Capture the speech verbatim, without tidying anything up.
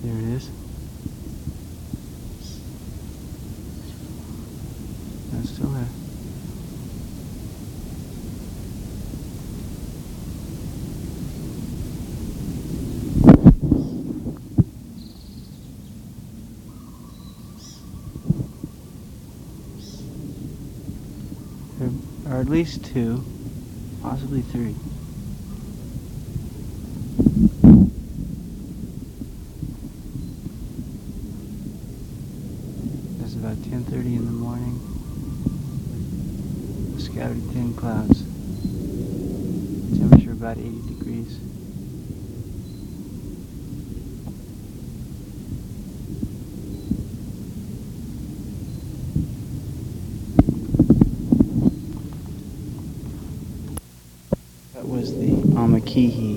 There it is. That's still there. There are at least two, possibly three. It's about ten thirty in the morning. Scattered thin clouds. Temperature about eighty degrees. That was the Amakihi